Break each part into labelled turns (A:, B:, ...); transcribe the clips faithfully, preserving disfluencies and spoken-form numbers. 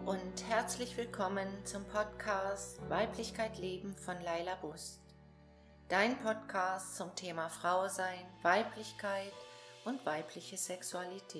A: und herzlich willkommen zum Podcast Weiblichkeit leben von Laila Bust. Dein Podcast zum Thema Frausein, Weiblichkeit und weibliche Sexualität.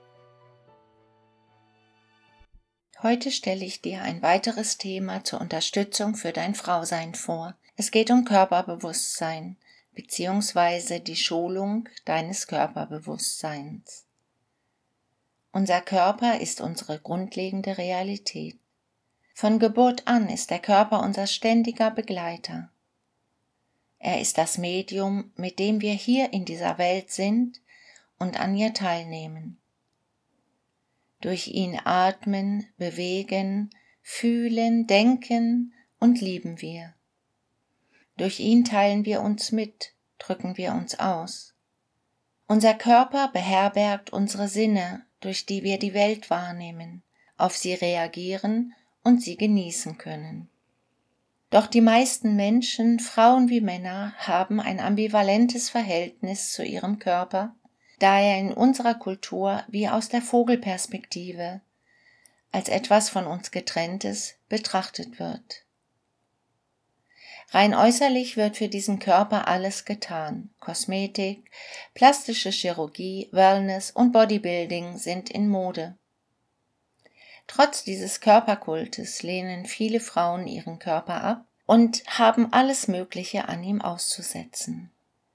A: Heute stelle ich dir ein weiteres Thema zur Unterstützung für dein Frausein vor. Es geht um Körperbewusstsein bzw. die Schulung deines Körperbewusstseins. Unser Körper ist unsere grundlegende Realität. Von Geburt an ist der Körper unser ständiger Begleiter. Er ist das Medium, mit dem wir hier in dieser Welt sind und an ihr teilnehmen. Durch ihn atmen, bewegen, fühlen, denken und lieben wir. Durch ihn teilen wir uns mit, drücken wir uns aus. Unser Körper beherbergt unsere Sinne, durch die wir die Welt wahrnehmen, auf sie reagieren und sie genießen können. Doch die meisten Menschen, Frauen wie Männer, haben ein ambivalentes Verhältnis zu ihrem Körper, da er in unserer Kultur wie aus der Vogelperspektive, als etwas von uns Getrenntes, betrachtet wird. Rein äußerlich wird für diesen Körper alles getan. Kosmetik, plastische Chirurgie, Wellness und Bodybuilding sind in Mode. Trotz dieses Körperkultes lehnen viele Frauen ihren Körper ab und haben alles Mögliche an ihm auszusetzen.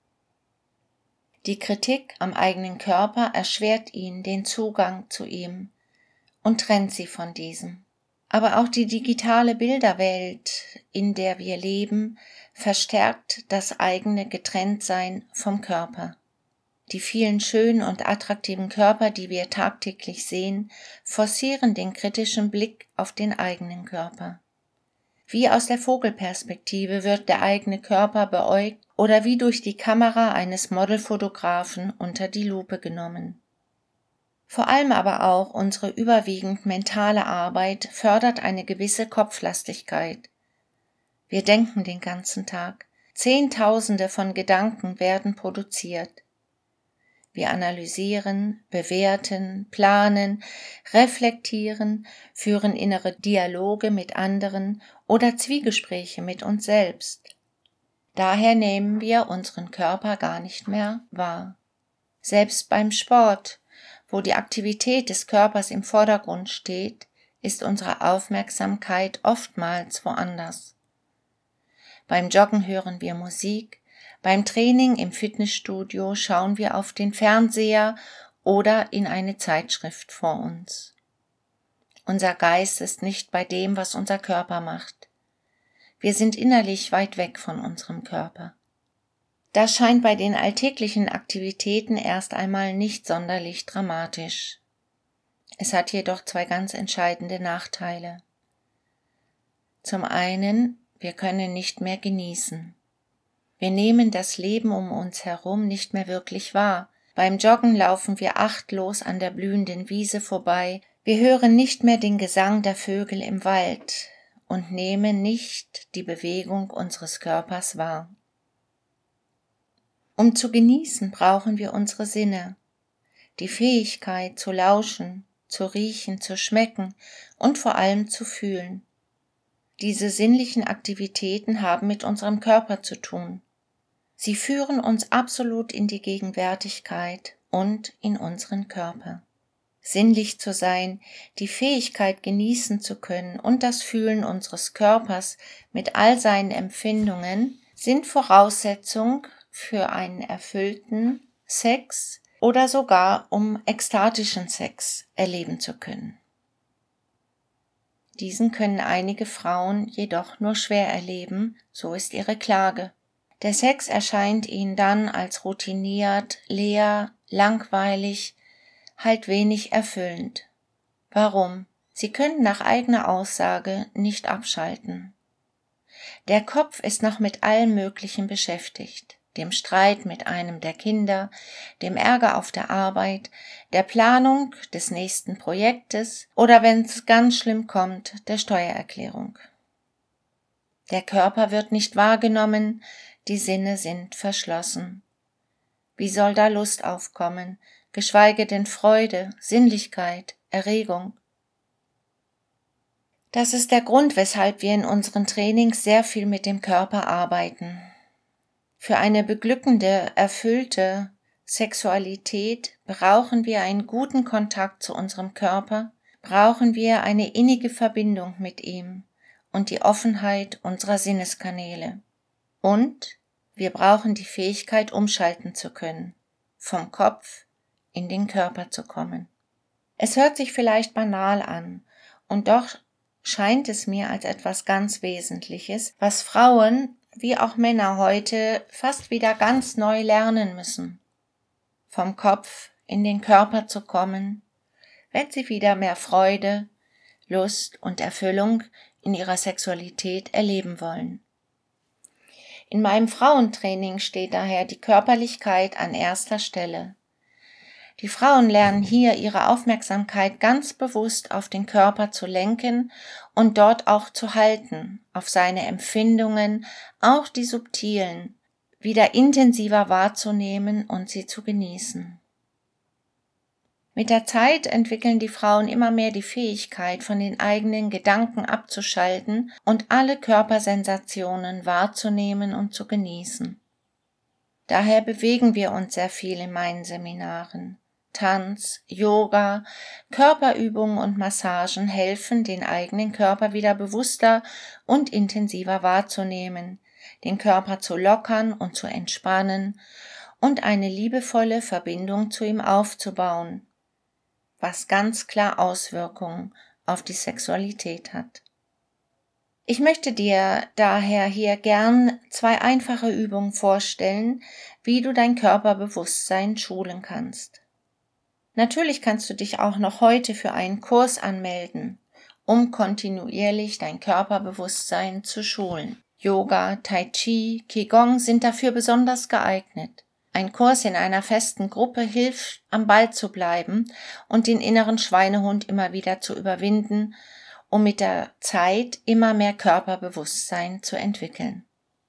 A: Die Kritik am eigenen Körper erschwert ihnen den Zugang zu ihm und trennt sie von diesem. Aber auch die digitale Bilderwelt, in der wir leben, verstärkt das eigene Getrenntsein vom Körper. Die vielen schönen und attraktiven Körper, die wir tagtäglich sehen, forcieren den kritischen Blick auf den eigenen Körper. Wie aus der Vogelperspektive wird der eigene Körper beäugt oder wie durch die Kamera eines Modelfotografen unter die Lupe genommen. Vor allem aber auch unsere überwiegend mentale Arbeit fördert eine gewisse Kopflastigkeit. Wir denken den ganzen Tag. Zehntausende von Gedanken werden produziert. Wir analysieren, bewerten, planen, reflektieren, führen innere Dialoge mit anderen oder Zwiegespräche mit uns selbst. Daher nehmen wir unseren Körper gar nicht mehr wahr. Selbst beim Sport, wo die Aktivität des Körpers im Vordergrund steht, ist unsere Aufmerksamkeit oftmals woanders. Beim Joggen hören wir Musik, beim Training im Fitnessstudio schauen wir auf den Fernseher oder in eine Zeitschrift vor uns. Unser Geist ist nicht bei dem, was unser Körper macht. Wir sind innerlich weit weg von unserem Körper. Das scheint bei den alltäglichen Aktivitäten erst einmal nicht sonderlich dramatisch. Es hat jedoch zwei ganz entscheidende Nachteile. Zum einen, wir können nicht mehr genießen. Wir nehmen das Leben um uns herum nicht mehr wirklich wahr. Beim Joggen laufen wir achtlos an der blühenden Wiese vorbei. Wir hören nicht mehr den Gesang der Vögel im Wald und nehmen nicht die Bewegung unseres Körpers wahr. Um zu genießen, brauchen wir unsere Sinne, die Fähigkeit zu lauschen, zu riechen, zu schmecken und vor allem zu fühlen. Diese sinnlichen Aktivitäten haben mit unserem Körper zu tun. Sie führen uns absolut in die Gegenwärtigkeit und in unseren Körper. Sinnlich zu sein, die Fähigkeit genießen zu können und das Fühlen unseres Körpers mit all seinen Empfindungen sind Voraussetzung für einen erfüllten Sex oder sogar um ekstatischen Sex erleben zu können. Diesen können einige Frauen jedoch nur schwer erleben, so ist ihre Klage. Der Sex erscheint ihnen dann als routiniert, leer, langweilig, halt wenig erfüllend. Warum? Sie können nach eigener Aussage nicht abschalten. Der Kopf ist noch mit allem Möglichen beschäftigt. Dem Streit mit einem der Kinder, dem Ärger auf der Arbeit, der Planung des nächsten Projektes oder, wenn es ganz schlimm kommt, der Steuererklärung. Der Körper wird nicht wahrgenommen, die Sinne sind verschlossen. Wie soll da Lust aufkommen, geschweige denn Freude, Sinnlichkeit, Erregung? Das ist der Grund, weshalb wir in unseren Trainings sehr viel mit dem Körper arbeiten. Für eine beglückende, erfüllte Sexualität brauchen wir einen guten Kontakt zu unserem Körper, brauchen wir eine innige Verbindung mit ihm und die Offenheit unserer Sinneskanäle. Und wir brauchen die Fähigkeit, umschalten zu können, vom Kopf in den Körper zu kommen. Es hört sich vielleicht banal an, und doch scheint es mir als etwas ganz Wesentliches, was Frauen wie auch Männer heute fast wieder ganz neu lernen müssen. Vom Kopf in den Körper zu kommen, wenn sie wieder mehr Freude, Lust und Erfüllung in ihrer Sexualität erleben wollen. In meinem Frauentraining steht daher die Körperlichkeit an erster Stelle. Die Frauen lernen hier, ihre Aufmerksamkeit ganz bewusst auf den Körper zu lenken und dort auch zu halten, auf seine Empfindungen, auch die subtilen, wieder intensiver wahrzunehmen und sie zu genießen. Mit der Zeit entwickeln die Frauen immer mehr die Fähigkeit, von den eigenen Gedanken abzuschalten und alle Körpersensationen wahrzunehmen und zu genießen. Daher bewegen wir uns sehr viel in meinen Seminaren. Tanz, Yoga, Körperübungen und Massagen helfen, den eigenen Körper wieder bewusster und intensiver wahrzunehmen, den Körper zu lockern und zu entspannen und eine liebevolle Verbindung zu ihm aufzubauen, was ganz klar Auswirkungen auf die Sexualität hat. Ich möchte dir daher hier gern zwei einfache Übungen vorstellen, wie du dein Körperbewusstsein schulen kannst. Natürlich kannst du dich auch noch heute für einen Kurs anmelden, um kontinuierlich dein Körperbewusstsein zu schulen. Yoga, Tai Chi, Qigong sind dafür besonders geeignet. Ein Kurs in einer festen Gruppe hilft, am Ball zu bleiben und den inneren Schweinehund immer wieder zu überwinden, um mit der Zeit immer mehr Körperbewusstsein zu entwickeln.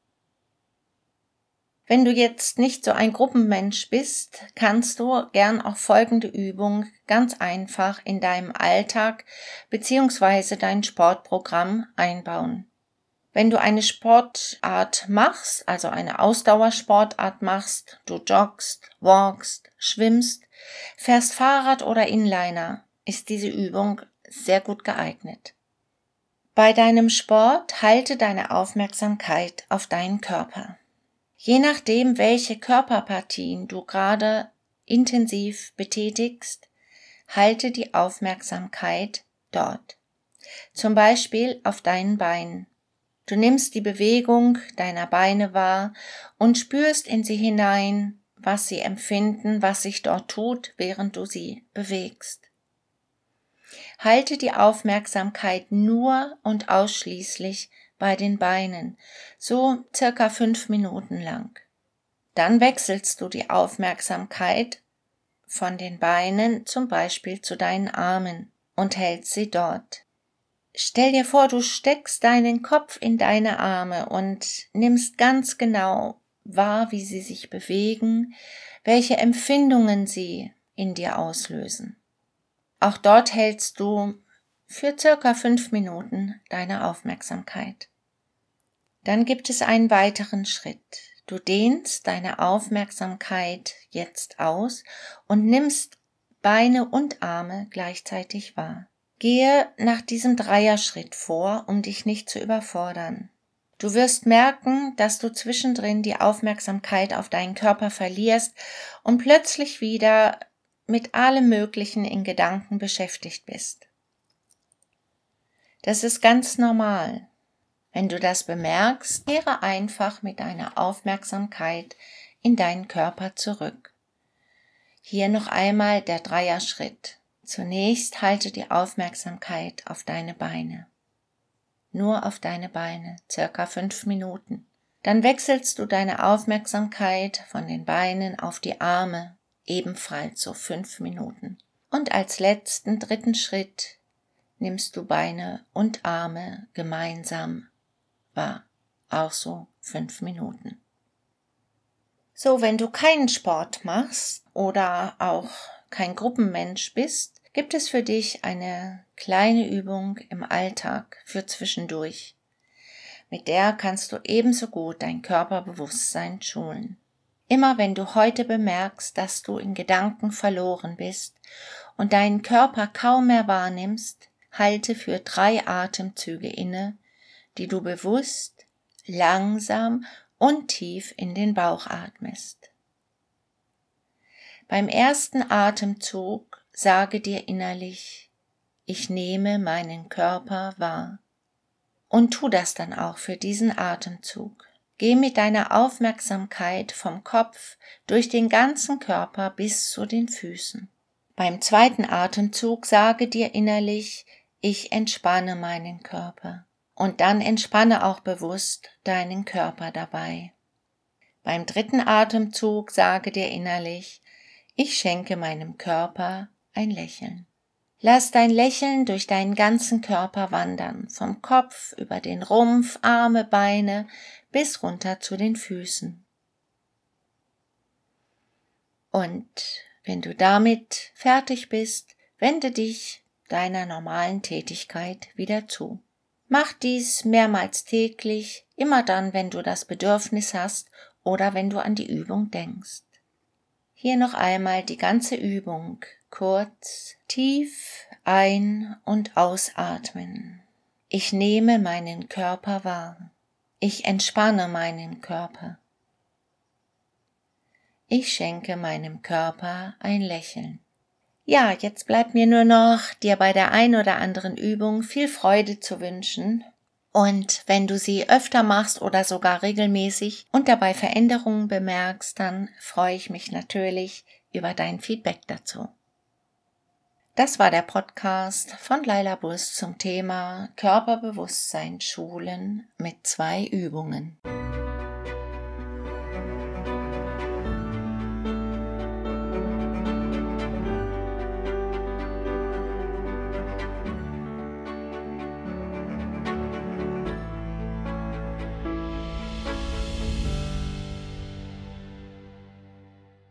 A: Wenn du jetzt nicht so ein Gruppenmensch bist, kannst du gern auch folgende Übung ganz einfach in deinem Alltag bzw. dein Sportprogramm einbauen. Wenn du eine Sportart machst, also eine Ausdauersportart machst, du joggst, walkst, schwimmst, fährst Fahrrad oder Inliner, ist diese Übung sehr gut geeignet. Bei deinem Sport halte deine Aufmerksamkeit auf deinen Körper. Je nachdem, welche Körperpartien du gerade intensiv betätigst, halte die Aufmerksamkeit dort. Zum Beispiel auf deinen Beinen. Du nimmst die Bewegung deiner Beine wahr und spürst in sie hinein, was sie empfinden, was sich dort tut, während du sie bewegst. Halte die Aufmerksamkeit nur und ausschließlich bei den Beinen, so circa fünf Minuten lang. Dann wechselst du die Aufmerksamkeit von den Beinen zum Beispiel zu deinen Armen und hältst sie dort. Stell dir vor, du steckst deinen Kopf in deine Arme und nimmst ganz genau wahr, wie sie sich bewegen, welche Empfindungen sie in dir auslösen. Auch dort hältst du für circa fünf Minuten deine Aufmerksamkeit. Dann gibt es einen weiteren Schritt. Du dehnst deine Aufmerksamkeit jetzt aus und nimmst Beine und Arme gleichzeitig wahr. Gehe nach diesem Dreierschritt vor, um dich nicht zu überfordern. Du wirst merken, dass du zwischendrin die Aufmerksamkeit auf deinen Körper verlierst und plötzlich wieder mit allem Möglichen in Gedanken beschäftigt bist. Das ist ganz normal. Wenn du das bemerkst, kehre einfach mit deiner Aufmerksamkeit in deinen Körper zurück. Hier noch einmal der Dreierschritt. Zunächst halte die Aufmerksamkeit auf deine Beine. Nur auf deine Beine, circa fünf Minuten. Dann wechselst du deine Aufmerksamkeit von den Beinen auf die Arme, ebenfalls so fünf Minuten. Und als letzten dritten Schritt nimmst du Beine und Arme gemeinsam wahr, auch so fünf Minuten. So, wenn du keinen Sport machst oder auch kein Gruppenmensch bist, gibt es für dich eine kleine Übung im Alltag für zwischendurch. Mit der kannst du ebenso gut dein Körperbewusstsein schulen. Immer wenn du heute bemerkst, dass du in Gedanken verloren bist und deinen Körper kaum mehr wahrnimmst, halte für drei Atemzüge inne, die du bewusst, langsam und tief in den Bauch atmest. Beim ersten Atemzug sage dir innerlich, ich nehme meinen Körper wahr. Und tu das dann auch für diesen Atemzug. Geh mit deiner Aufmerksamkeit vom Kopf durch den ganzen Körper bis zu den Füßen. Beim zweiten Atemzug sage dir innerlich, ich entspanne meinen Körper. Und dann entspanne auch bewusst deinen Körper dabei. Beim dritten Atemzug sage dir innerlich, ich schenke meinem Körper ein Lächeln. Lass dein Lächeln durch deinen ganzen Körper wandern, vom Kopf über den Rumpf, Arme, Beine bis runter zu den Füßen. Und wenn du damit fertig bist, wende dich deiner normalen Tätigkeit wieder zu. Mach dies mehrmals täglich, immer dann, wenn du das Bedürfnis hast oder wenn du an die Übung denkst. Hier noch einmal die ganze Übung, kurz, tief ein- und ausatmen. Ich nehme meinen Körper wahr. Ich entspanne meinen Körper. Ich schenke meinem Körper ein Lächeln. Ja, jetzt bleibt mir nur noch, dir bei der ein oder anderen Übung viel Freude zu wünschen. Und wenn du sie öfter machst oder sogar regelmäßig und dabei Veränderungen bemerkst, dann freue ich mich natürlich über dein Feedback dazu. Das war der Podcast von Laila Bus zum Thema Körperbewusstsein schulen mit zwei Übungen.